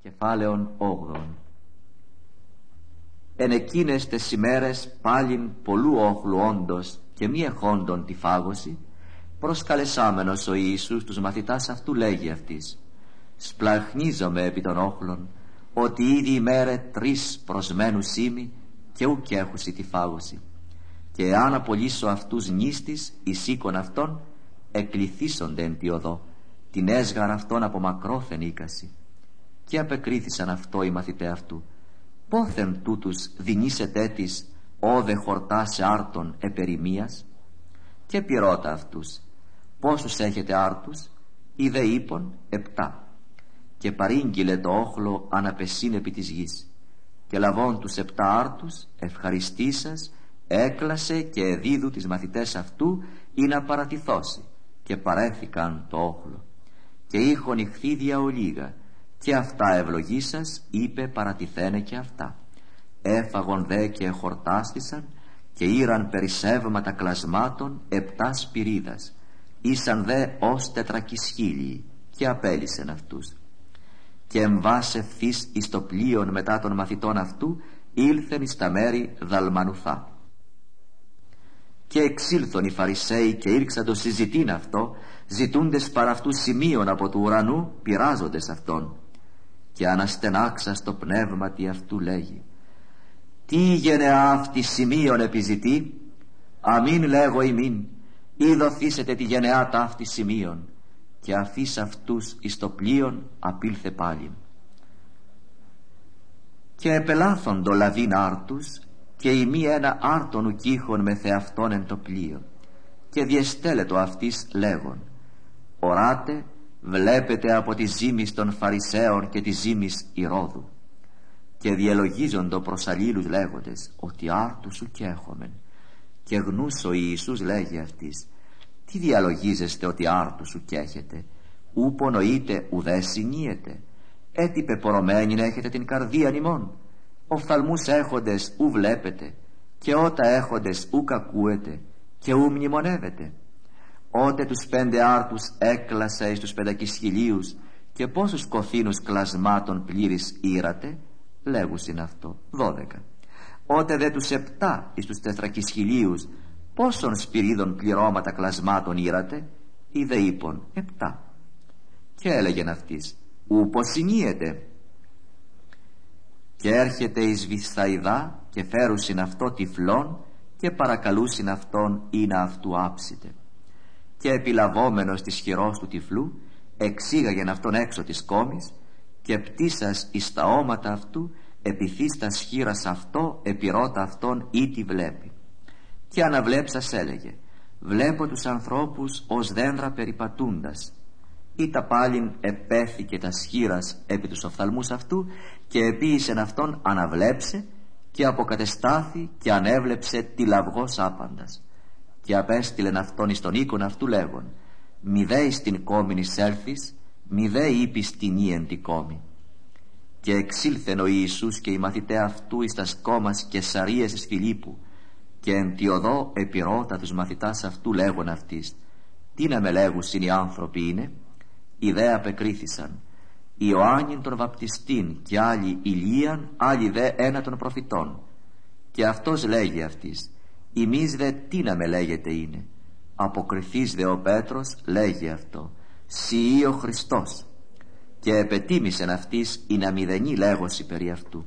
Κεφάλαιον 8. Εν εκείνες τες ημέρες πάλιν πολλού όχλου όντως και μη εχόντων τη φάγωση, προσκαλεσάμενος ο Ιησούς τους μαθητάς αυτού λέγει αυτής: σπλαχνίζομαι επί των όχλων, ότι ήδη ημέρε 3 προσμένους είμαι και ουκ έχουσι τη φάγωση. Και εάν απολύσω αυτούς νήστης εις οίκον αυτών, εκληθίσονται εν τη οδό, την έσγαρ αυτών από μακρόθεν οίκαση. Και απεκρίθησαν αυτό οι μαθητέ αυτού: πόθεν τούτους δινήσετε της όδε χορτάσε άρτων επερημίας? Και πυρώτα αυτούς: πόσους έχετε άρτους? Οι δε είπων 7. Και παρήγγειλε το όχλο αναπεσίν επί της γης. Και λαβών τους 7 άρτους ευχαριστήσας, έκλασε και εδίδου τις μαθητές αυτού ή να παρατηθώσει, και παρέθηκαν το όχλο. Και είχον ηχθίδια ολίγα, και αυτά ευλογήσας είπε παρατηθένε και αυτά. Έφαγον δε και εχορτάστησαν, και ήραν περισσεύματα κλασμάτων 7 σπυρίδας, ήσαν δε ως 400.000, και απέλυσεν αυτούς. Και εμβάς ευθύς εις το πλοίον μετά των μαθητών αυτού ήλθεν εις τα μέρη Δαλμανουθά. Και εξήλθον οι Φαρισαίοι και ήρξαν το συζητήν αυτό, ζητούντες παρά αυτού σημείων από του ουρανού, πειράζοντες αυτόν. Και αναστενάξα στο πνεύματι αυτού λέγει: τι γενεά αυτή σημείων επιζητεί? Αμήν λέγω ημίν, ή δοθήσετε τη γενεά ταύτη σημείων. Και αφής αυτούς εις το πλοίον απήλθε πάλι. Και επελάθοντο λαβήν άρτους, και ημί ένα άρτον ουκήχον με θεαυτόν εν το πλοίο. Και διεστέλετο αυτής λέγον: οράτε, βλέπετε από τη ζήμης των Φαρισαίων και τη ζήμης Ηρώδου. Και διελογίζοντο προς αλλήλους λέγοντες ότι άρτους ουκ έχομεν. Και γνούς ο Ιησούς λέγει αυτής: τι διαλογίζεστε ότι άρτους ουκ έχετε? Ου πονοείτε ουδέ συνίετε? Έτι πεπορωμένην έχετε την καρδίαν ημών? Οφθαλμούς έχοντες ου βλέπετε, και ότα έχοντες ουκ ακούετε, και ου μνημονεύετε? Ότε τους 5 άρτους έκλασα εις τους 500.000, και πόσους κοφίνους κλασμάτων πλήρης ήρατε? Λέγουσιν αυτό 12. Ότε δε τους 7 εις τους 400.000, πόσων σπυρίδων πληρώματα κλασμάτων ήρατε? Ή δε είπων 7. Και έλεγεν αυτής: ου πως συνίετε? Και έρχεται εις Βηθσαϊδά, και φέρουσιν αυτό τυφλόν, και παρακαλούσιν αυτόν ή να αυτού άψητε. Και επιλαβόμενος της χειρός του τυφλού, εξήγαγεν αυτόν έξω της κόμης, και πτήσας εις τα όματα αυτού, επιθύστας χείρας αυτό, επιρώτα αυτόν ή τι βλέπει. Και αναβλέψας έλεγε: βλέπω τους ανθρώπους ως δένδρα περιπατούντας. Ή τα πάλιν επέθηκε τα σχήρας επί τους οφθαλμούς αυτού, και επίησεν αυτόν αναβλέψε, και αποκατεστάθη και ανέβλεψε τυλαυγός άπαντας. Και απέστειλεν αυτόν εις τον οίκον αυτού λέγον: μη δε εις την κόμην εισέλθεις, μη δε είπεις την ή εν τη κόμη. Και εξήλθεν ο Ιησούς και οι μαθητέ αυτού εις τας κόμας Καισαρίας εις Φιλίππου, και εν τη οδό επιρώτα τους μαθητάς αυτού λέγον αυτής: τι να με λέγουσιν οι άνθρωποι είναι? Οι δε απεκρίθησαν: Ιωάννην τον βαπτιστήν, και άλλοι Ηλίαν, άλλοι δε ένα των προφητών. Και αυτός λέγει αυτής: ημείς δε τι να με λέγεται είναι? Αποκριθείς δε ο Πέτρος λέγει αυτό: σοι ο Χριστός. Και επετίμησεν αυτής η να μηδενή λέγωση περί αυτού.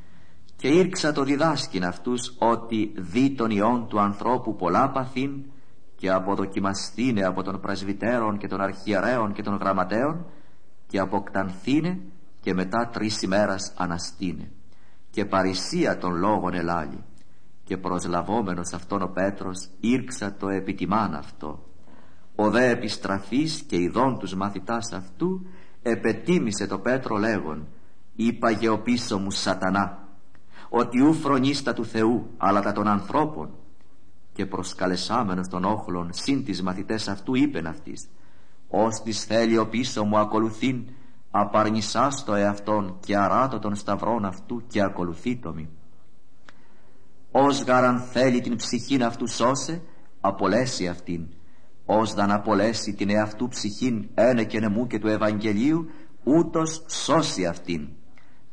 Και ήρξα το διδάσκην αυτούς ότι δι των ιών του ανθρώπου πολλά παθήν, και αποδοκιμασθήνε από των πρεσβυτέρων και των αρχιερέων και των γραμματέων, και αποκτανθήνε, και μετά 3 ημέρας αναστήνε. Και παρησία των λόγων ελάλη. Και προσλαβόμενος αυτόν ο Πέτρος ήρξα το επιτιμάν αυτό. Ο δε επιστραφής και ειδών τους μαθητάς αυτού επετίμησε το Πέτρο λέγον: είπαγε ο πίσω μου Σατανά, ότι ου φρονείς τα του Θεού αλλά τα των ανθρώπων. Και προσκαλεσάμενος των όχλων συν τις μαθητές αυτού είπεν αυτής: ως της θέλει ο πίσω μου ακολουθήν, απαρνησάς το εαυτόν και αράτω των σταυρών αυτού και ακολουθήτω μη. Ως γαραν θέλει την ψυχήν αυτού σώσε, απολέσει αυτήν. Ως δαν απολέσει την εαυτού ψυχήν ένεκεν εμού και του Ευαγγελίου, ούτως σώσει αυτήν.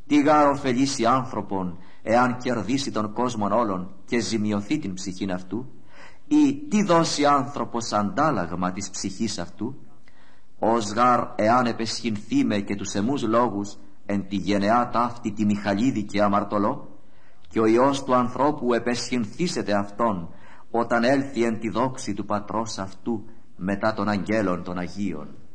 Τι γάρ ωφελήσει άνθρωπον εάν κερδίσει τον κόσμον όλων και ζημιωθεί την ψυχήν αυτού, ή τι δώσει άνθρωπος αντάλλαγμα της ψυχής αυτού? Ως γάρ εάν επεσχυνθεί με και τους εμούς λόγους εν τη γενεά ταύτη τη Μιχαλίδη και αμαρτωλό, και ο Υιός του ανθρώπου επεσχυνθήσεται αυτόν όταν έλθει εν τη δόξη του Πατρός αυτού μετά των αγγέλων των Αγίων.